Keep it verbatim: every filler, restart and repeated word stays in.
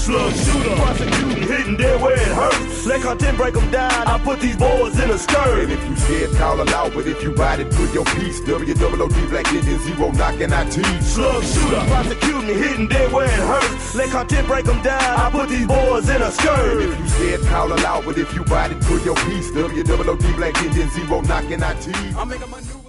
Slug shooter, prosecuting, hitting dead where it hurts. Let content break them down, I put these boys in a skirt. And if you scared, call it out, but if you bite it, put your piece. W O O D, Black Indian Zero, knocking our teeth. Slug shooter, prosecuting, hitting dead where it hurts. Let content break them down, I put these boys in a skirt. And if you scared, call it out, but if you bite it, put your piece. W O O D, Black Indian Zero, knocking our teeth. I'm making my new